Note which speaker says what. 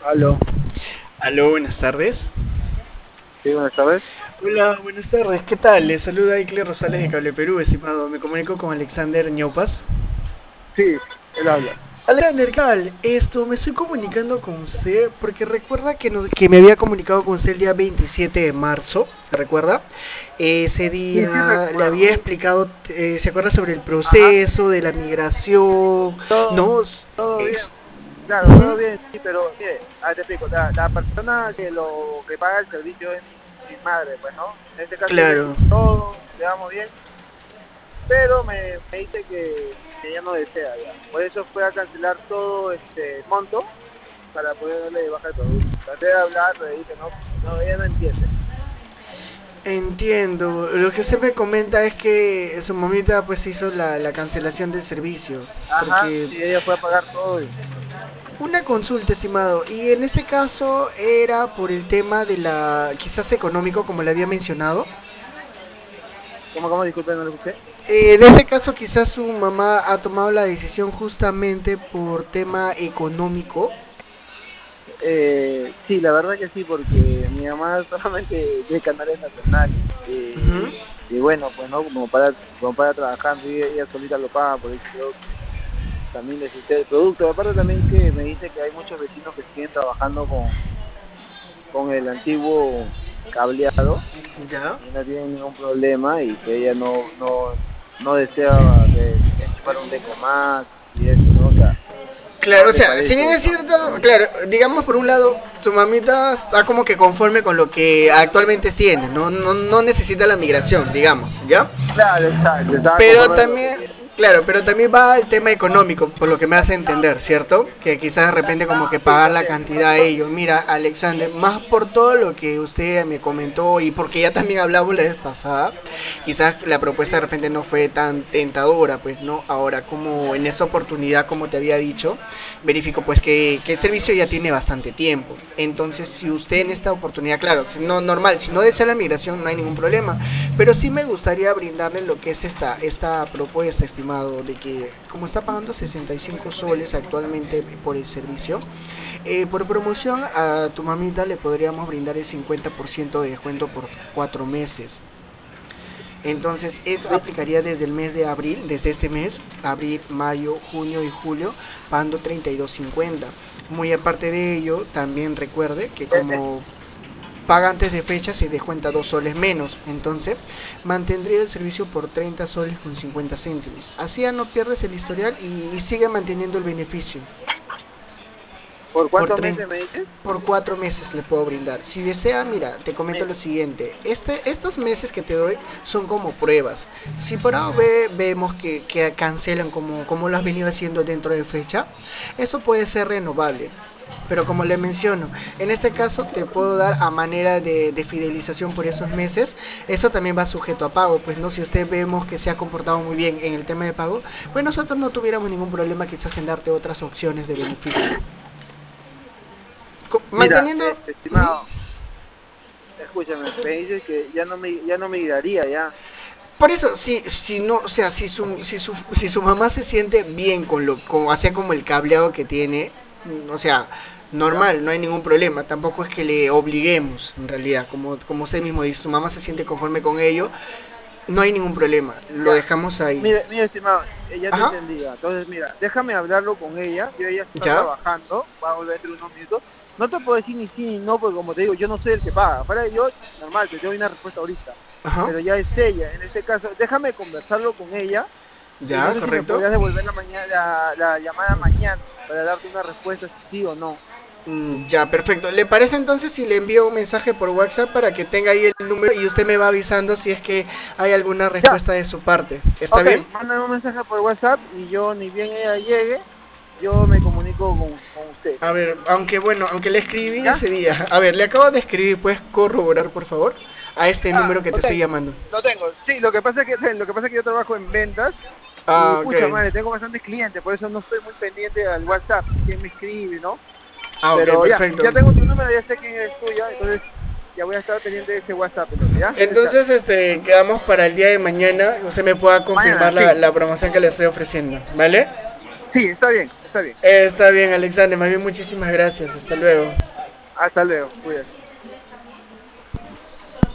Speaker 1: Aló,
Speaker 2: Aló, buenas tardes.
Speaker 1: sí, buenas tardes.
Speaker 2: Hola, buenas tardes. ¿Qué tal? Les saluda Icle Rosales de Cable Perú, estimado. Me comunico con Alexander Ñaupas.
Speaker 1: Sí, él habla.
Speaker 2: Alexander, ¿qué tal? Me estoy comunicando con usted porque recuerda que me había comunicado con usted el día 27 de marzo, ¿recuerda? Ese
Speaker 1: Sí, sí
Speaker 2: día le
Speaker 1: recuerdo.
Speaker 2: había explicado, ¿se acuerda sobre el
Speaker 1: Ajá,
Speaker 2: proceso de la migración?
Speaker 1: todo,
Speaker 2: ¿No?
Speaker 1: todo bien.
Speaker 2: Es-
Speaker 1: Claro, todo
Speaker 2: Ujú.
Speaker 1: bien, sí, pero mire, te explico. La persona que paga el servicio es mi madre, pues, ¿no? En este caso yo le
Speaker 2: Claro.
Speaker 1: expliqué todo, le damos bien, pero me dice que ella no desea ya. Por eso fue a cancelar todo este monto para poder darle de baja el producto. Traté de hablar, pero dice no, ella no entiende.
Speaker 2: Entiendo. Lo que usted me comenta es que su mamita pues hizo la cancelación del servicio.
Speaker 1: Ajá,
Speaker 2: Porque
Speaker 1: sí, ella fue a pagar todo y...
Speaker 2: una consulta, estimado, y en este caso era por el tema de la, quizás económico, como le había mencionado.
Speaker 1: ¿Cómo, disculpe, no lo escuché?
Speaker 2: En este caso quizás su mamá ha tomado la decisión justamente por tema económico.
Speaker 1: Sí, la verdad que sí, porque mi mamá solamente ve canales nacionales.
Speaker 2: Ujú.
Speaker 1: Y bueno, pues no, como para trabajando y ella solita lo paga, por eso creo que también necesita el producto. Aparte también que me dice que hay muchos vecinos que siguen trabajando con el antiguo cableado
Speaker 2: Ya.
Speaker 1: y no tienen ningún problema y que ella no desea enchufar un deco más y eso, ¿no? O sea, no
Speaker 2: Claro, o
Speaker 1: le
Speaker 2: sea, si bien
Speaker 1: parece
Speaker 2: es
Speaker 1: eso.
Speaker 2: cierto, claro, digamos por un lado, su mamita está como que conforme con lo que actualmente tiene, no necesita la migración, digamos, ¿ya?
Speaker 1: Claro, exacto, estaba
Speaker 2: Pero
Speaker 1: conforme con lo que
Speaker 2: también,
Speaker 1: tiene.
Speaker 2: claro, pero también va el tema económico, por lo que me hace entender, ¿cierto? Que quizás de repente como que
Speaker 1: Sí,
Speaker 2: pagar la
Speaker 1: también.
Speaker 2: cantidad a ellos. Mira, Alexander, más por todo lo que usted me comentó y porque ya también hablamos la vez pasada, quizás la propuesta de repente no fue tan tentadora, pues no. Ahora, como en esta oportunidad, como te había dicho, verifico pues que el servicio ya tiene bastante tiempo. Entonces, si usted en esta oportunidad, claro, si no, normal, si no desea la migración no hay ningún problema, pero sí me gustaría brindarle lo que es esta propuesta, estimado, de que como está pagando 65 soles actualmente por el servicio, por promoción a tu mamita le podríamos brindar el 50% de descuento por 4 meses. Entonces, eso aplicaría desde el mes de abril, desde este mes, abril, mayo, junio y julio, pagando 32.50. Muy aparte de ello, también recuerde que como paga antes de fecha se descuenta 2 soles menos. Entonces, mantendría el servicio por 30 soles con 50 céntimos. Así ya no pierdes el historial y sigue manteniendo el beneficio.
Speaker 1: ¿Por
Speaker 2: Por
Speaker 1: cuántos
Speaker 2: 30
Speaker 1: meses me dices?
Speaker 2: por 4 meses le puedo brindar. Si desea, mira, te comento
Speaker 1: Me-
Speaker 2: lo siguiente. Estos meses que te doy son como pruebas. Si por ahora vemos que cancelan como lo has venido haciendo dentro de fecha, eso puede ser renovable. Pero como le menciono, en este caso te puedo dar a manera de fidelización por esos meses. Eso también va sujeto a pago. Pues no, si usted vemos que se ha comportado muy bien en el tema de pago, pues nosotros no tuviéramos ningún problema quizás en darte otras opciones de beneficio.
Speaker 1: Mira,
Speaker 2: Manteniendo. Ujú.
Speaker 1: estimado, escúchame, me dices que ya no me guiaría ya.
Speaker 2: Por eso, si no, o sea, si su mamá se siente bien hacia como el cableado que tiene, o sea,
Speaker 1: ¿Ya?
Speaker 2: normal, no hay ningún problema. Tampoco es que le obliguemos, en realidad, como usted mismo dice, su mamá se siente conforme con ello, no hay ningún problema. Lo
Speaker 1: Ya.
Speaker 2: dejamos ahí.
Speaker 1: Mire, estimado, ya te
Speaker 2: Ajá,
Speaker 1: entendí ya. Entonces, mira, déjame hablarlo con ella. Ella está
Speaker 2: ya.
Speaker 1: trabajando, va a volver dentro de unos minutos. No te puedo decir ni sí ni no, porque como te digo, yo no soy el que paga. Fuera yo, normal, te doy una respuesta ahorita.
Speaker 2: Ajá,
Speaker 1: Pero ya es ella. En este caso, déjame conversarlo con ella y no
Speaker 2: ya,
Speaker 1: sé si me
Speaker 2: correcto.
Speaker 1: podrías devolver la llamada mañana para darte una respuesta si sí o no.
Speaker 2: Ya, perfecto. ¿Le parece entonces si le envío un mensaje por WhatsApp para que tenga ahí el número y usted me va avisando si es que hay alguna
Speaker 1: Ya,
Speaker 2: respuesta de su parte? ¿Está
Speaker 1: ok,
Speaker 2: bien?
Speaker 1: mándame un mensaje por WhatsApp y yo, ni bien ella llegue, yo me comunico con usted.
Speaker 2: A ver, aunque bueno, aunque le escribí
Speaker 1: ¿Ya?
Speaker 2: ese día. A ver, le acabo de escribir, ¿puedes corroborar, por favor? A este
Speaker 1: Ah,
Speaker 2: número que te
Speaker 1: lo
Speaker 2: estoy
Speaker 1: tengo,
Speaker 2: llamando.
Speaker 1: lo tengo. Sí, lo que pasa es que, lo que pasa es que yo trabajo en ventas y
Speaker 2: Ah, ok.
Speaker 1: pucha madre, tengo bastantes clientes, por eso no estoy muy pendiente al WhatsApp, quién me escribe, ¿no?
Speaker 2: Ah, ok,
Speaker 1: Pero ya,
Speaker 2: perfecto.
Speaker 1: ya tengo tu número, ya sé quién es tuya, entonces ya voy a estar pendiente de ese WhatsApp, entonces, ¿ya? De ese chat.
Speaker 2: Entonces, quedamos para el día de mañana. Usted me pueda confirmar
Speaker 1: Mañana,
Speaker 2: la,
Speaker 1: sí.
Speaker 2: la promoción que le estoy ofreciendo, ¿vale?
Speaker 1: Sí, está bien, está bien.
Speaker 2: Está bien, Alexander, más bien muchísimas gracias. Hasta luego.
Speaker 1: Hasta luego, cuídate.